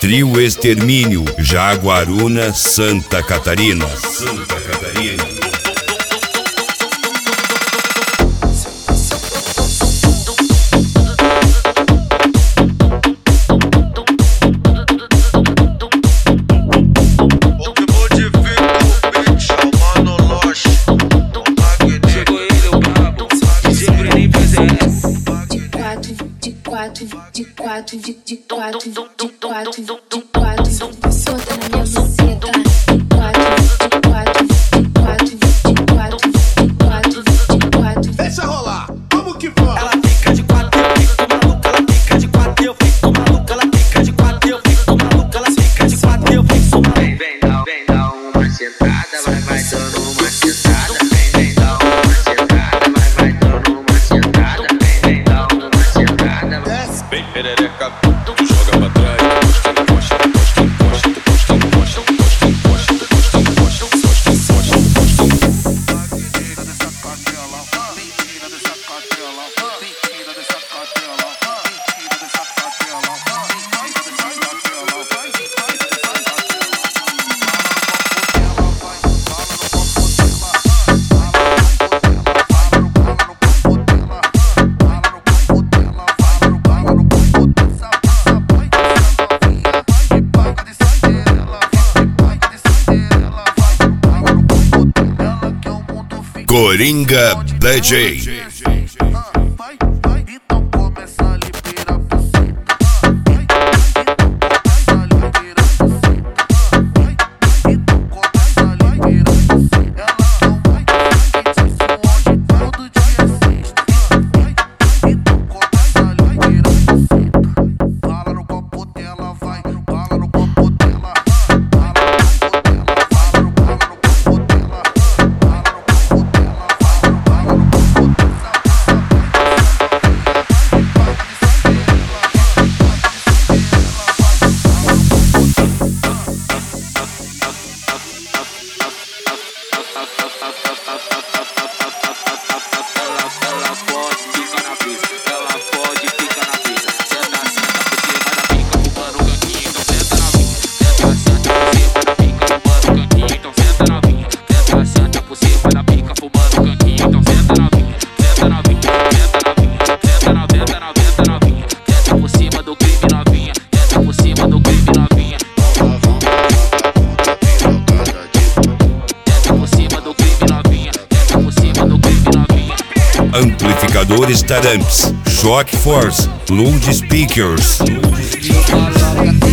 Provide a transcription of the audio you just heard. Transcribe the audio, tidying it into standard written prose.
Trio Extermínio, Jaguaruna, Santa Catarina. De quatro, solta na minha buceta. De quatro. Deixa rolar, vamos que vamos. Ela fica de quatro, eu fico maluca. Ela fica de quatro, eu fico maluca. Ela fica de quatro, eu fico maluca. Ela fica de quatro, eu fico maluca. Vem dar uma sentada, vai dando uma sentada. Vem dar uma sentada, vai dando uma sentada. Vem dar uma sentada. Vem perereca, tu joga pra trás. Coringa DJ. Amplificadores Taramps, Shock Force, Loud Speakers.